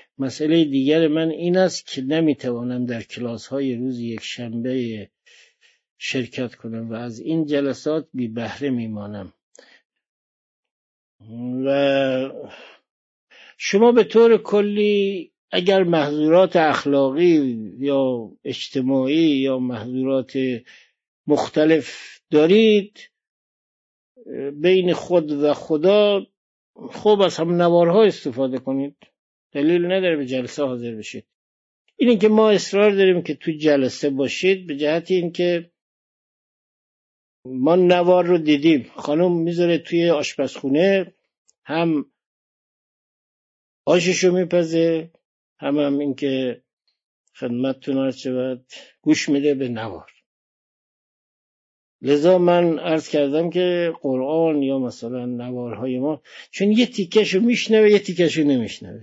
مسئله دیگر من این است که نمیتوانم در کلاس های روز یک شنبه شرکت کنم و از این جلسات بی بهره میمانم و شما به طور کلی اگر محظورات اخلاقی یا اجتماعی یا محظورات مختلف دارید بین خود و خدا، خوب از هم نوارها استفاده کنید، دلیل نداره به جلسه حاضر بشید. این که ما اصرار داریم که تو جلسه باشید به جهت این که ما نوار رو دیدیم خانم میذاره توی آشپزخونه، هم آششو میپزه هم این که خدمتتون عرض شود گوش میده به نوار. لذا من عرض کردم که قرآن یا مثلا نوارهای ما چون یه تیکشو میشنوه یه تیکشو نمیشنوه،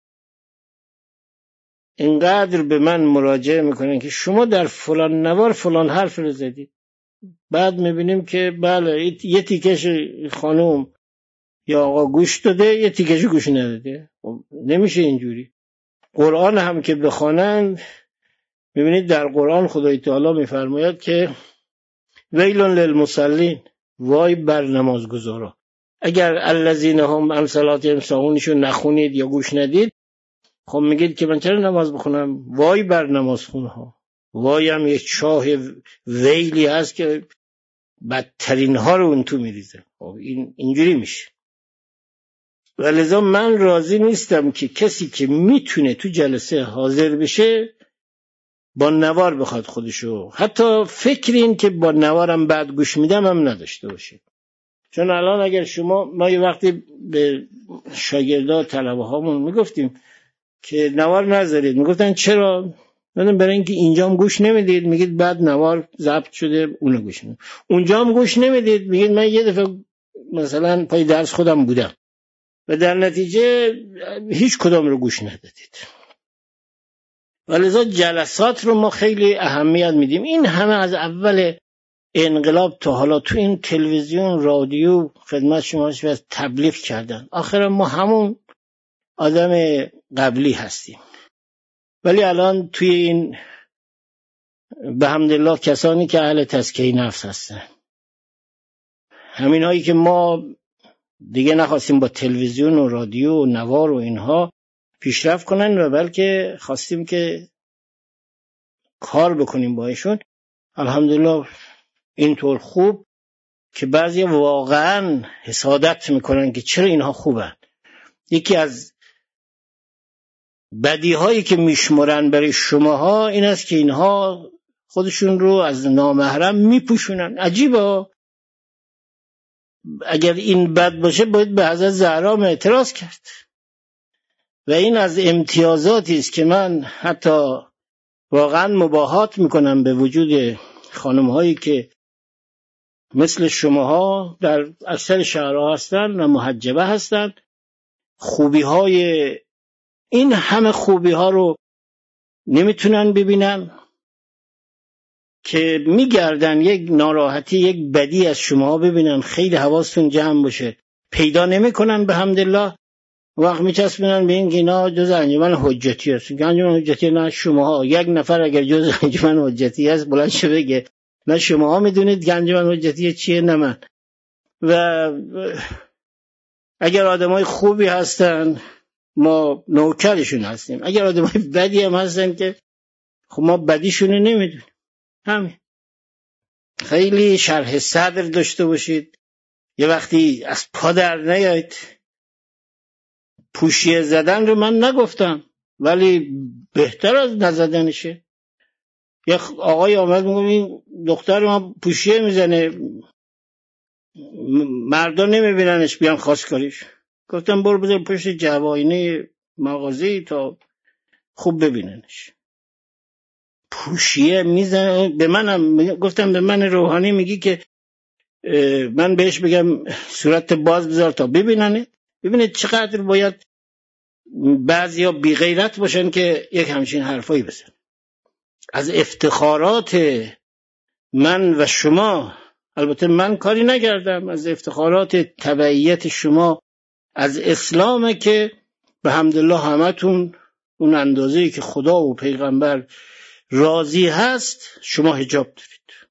اینقدر به من مراجعه میکنن که شما در فلان نوار فلان حرف رو زدید، بعد میبینیم که بله یه تیکش خانم یا آقا گوش داده یه تیکش گوش نداده. نمیشه اینجوری. قرآن هم که بخوانند میبینید در قرآن خدای تعالی میفرماید که ویل للمصلین، وای بر نمازگزارا. اگر الذین هم عن صلاتهم ساهونشو نخونید یا گوش ندید، خب میگید که من چرا نماز بخونم؟ وای بر نمازخونه ها. وای هم یک چاه ویلی هست که بدترین ها رو اون تو میریزه. خب اینجوری میشه. ولذا من راضی نیستم که کسی که میتونه تو جلسه حاضر بشه با نوار بخواد خودشو، حتی فکر این که با نوارم بعد گوش میدم هم نداشته باشه. چون الان اگر ما یه وقتی به شاگردا طلبه هامون میگفتیم که نوار نذارید، میگفتن چرا؟ میگفتن برای اینکه اینجام گوش نمیدید، میگید بعد نوار ضبط شده اونو گوش میدید. اونجام گوش نمیدید، میگید من یه دفعه مثلا پای درس خودم بودم و در نتیجه هیچ کدام رو گوش ندادید. ولذا جلسات رو ما خیلی اهمیت میدیم. این همه از اول انقلاب تا حالا تو این تلویزیون رادیو خدمت شما تبلیغ کردن، آخر ما همون آدم قبلی هستیم. ولی الان توی این به حمدالله کسانی که اهل تزکیه نفس هستن، همین هایی که ما دیگه نخواستیم با تلویزیون و رادیو و نوار و اینها پیشرفت کنن و بلکه خواستیم که کار بکنیم با ایشون، الحمدلله اینطور خوب که بعضی واقعا حسادت میکنن که چرا اینها خوبن. یکی از بدیهایی که میشمرن برای شماها این است که اینها خودشون رو از نامحرم میپوشونن. عجیبه، اگر این بد باشه باید به حضرت زهرا اعتراض کرد و این از امتیازاتی است که من حتی واقعا مباهات میکنم به وجود خانم‌هایی که مثل شماها در اکثر شهرها هستن و محجبه هستن. خوبی‌های این همه خوبی‌ها رو نمیتونن ببینن که میگردن یک ناراحتی یک بدی از شماها ببینن، خیلی حواستون جمع باشه، پیدا نمیکنن به حمدالله. وقت میچسبونن به این که اینا جز انجمن حجتی هست. انجمن حجتی نه شماها. یک نفر اگر جز انجمن حجتی هست بلند شه بگه نه شماها میدونید که انجمن حجتی چیه نه من. و اگر آدمای خوبی هستن ما نوکرشون هستیم، اگر آدمای بدی هم هستن که خب ما بدیشونو نمیدونیم. همین. خیلی شرح صدر داشته باشید، یه وقتی از پا در نیایید. پوشیه زدن رو من نگفتم ولی بهتر از نزدنشه. یه آقای آمد میگم این دختر ما پوشیه میزنه مردا نمیبیننش بیان خواستگاریش. گفتم برو بذار پشت جواینه مغازه تا خوب ببیننش. پوشیه میزنه به منم. گفتم به من روحانی میگی که من بهش بگم صورت باز بذار تا ببیننه؟ ببینید چقدر باید بعضیا بی غیرت باشن که یک همچین حرفایی بزن. از افتخارات من و شما، البته من کاری نکردم، از افتخارات تبعیت شما از اسلامه که به حمدالله همتون اون اندازه‌ای که خدا و پیغمبر راضی هست شما حجاب دارید.